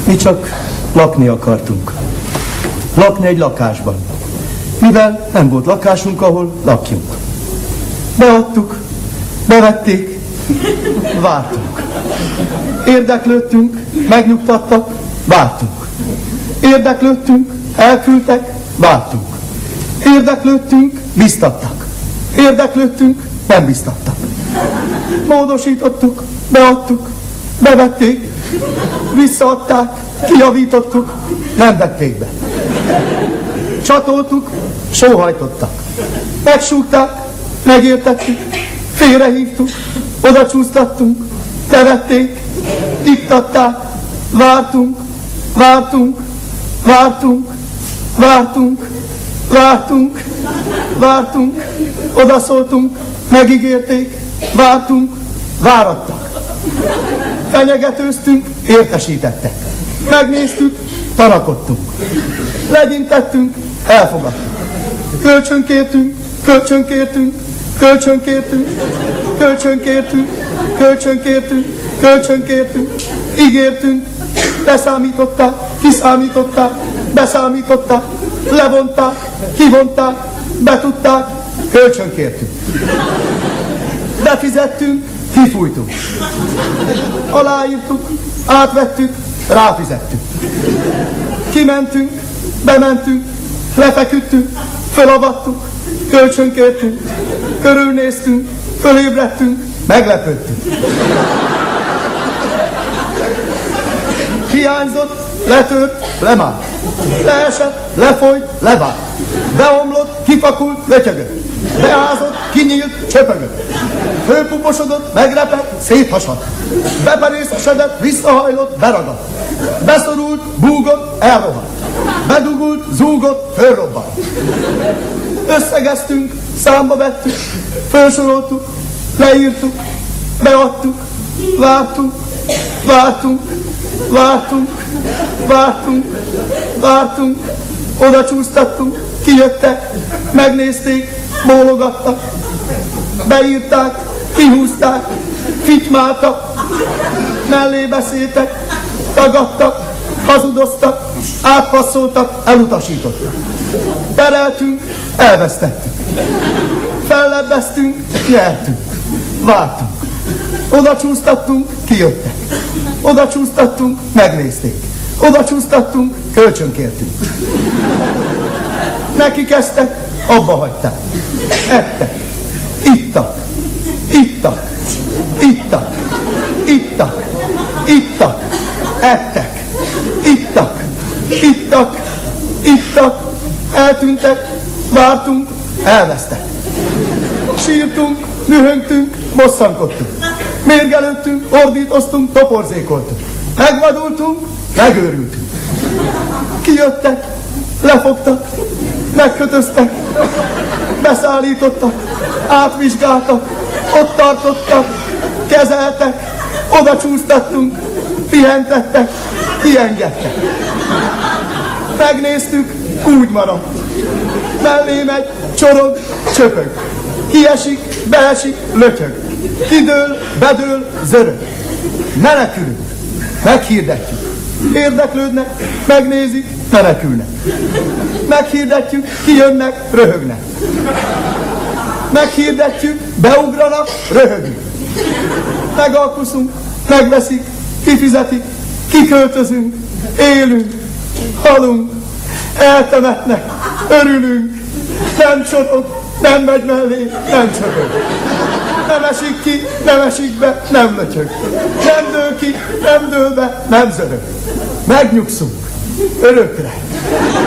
Mi csak lakni akartunk. Lakni egy lakásban. Mivel nem volt lakásunk, ahol lakjunk. Beadtuk, bevették, vártunk. Érdeklődtünk, megnyugtattak, vártunk. Érdeklődtünk, elküldtek, vártunk. Érdeklődtünk, biztattak. Érdeklődtünk, nem biztattak. Módosítottuk, beadtuk, bevették, visszaadták, kijavítottuk, nem vették be. Csatoltuk, sóhajtottak. Megsúgták, megértettük, félrehívtuk, oda csúsztattunk, tevették, iktatták, vártunk, vártunk, vártunk, vártunk, vártunk, vártunk, odaszóltunk, megígérték, vártunk, várattak. Fenyegetőztünk, értesítettek. Megnéztük, tanakodtunk. Legyintettünk, elfogadtuk. Kölcsönkértünk, kölcsönkértünk, kölcsönkértünk, kölcsönkértünk, kölcsönkértünk, kölcsönkértünk, ígértünk, leszámították, kiszámították, beszámították, levonták, kivonták, betudták, kölcsönkértünk. Befizettünk, kifújtunk. Aláírtuk, átvettük, ráfizettük. Kimentünk, bementünk, lefeküdtünk, fölavattuk, kölcsönkértünk, körülnéztünk, fölébredtünk, meglepődtünk. Hiányzott, letört, lemált. Leesett, lefolyt, levált. Beomlott, kifakult, lötyögött. Beázott, kinyílt, csöpögött. Fölpuposodott, megrepett, széthasadt. Beperészesedett, visszahajlott, beragadt. Beszorult, búgott, elrohadt. Bedugult, zúgott, fölrobbant. Összegeztünk, számba vettük, felsoroltuk, leírtuk, beadtuk, vártunk, vártunk, vártunk, vártunk, vártunk, oda csúsztattunk, kijöttek, megnézték, bólogattak, beírták, kihúzták, fitymáltak, mellé beszéltek, tagadtak, hazudoztak, átpasszoltak, elutasítottak. Tereltünk, elvesztettük. Fellebbeztünk, nyertünk. Vártunk. Oda csúsztattunk, kijöttek. Oda csúsztattunk, megnézték. Oda csúsztattunk, kölcsönkértünk. Neki kezdtek, abba hagyták. Ettek. Ittak. Ittak. Ittak. Ittak. Ittak. Ettek. Ittak. Ittak. Ittak. Eltűntek. Vártunk. Elvesztek. Sírtunk. Dühöngtünk. Bosszankodtunk. Mérgelődtünk. Ordítoztunk. Toporzékoltunk. Megvadultunk. Megőrültünk. Kijöttek. Lefogtak. Megkötöztek. Beszállítottak. Átvizsgáltak. Ott tartottak. Kezeltek. Oda csúsztattunk. Pihentettek. Kiengedtek. Megnéztük. Úgy maradt. Mellé megy. Csorog. Csöpög. Kiesik. Beesik. Lötyög. Kidől. Bedől. Zörög. Menekülünk. Meghirdetjük. Érdeklődnek. Megnézik. Menekülnek. Meghirdetjük. Kijönnek. Röhögnek. Meghirdetjük. Beugranak. Röhögünk. Megalkuszunk. Megveszik. Kifizetik. Kiköltözünk. Élünk. Halunk. Eltemetnek. Örülünk. Nem csorog. Nem megy mellé. Nem csörög. Nem esik ki. Nem esik be. Nem lötyög. Nem dől ki. Nem dől be. Nem zörög. Megnyugszunk. Örökre.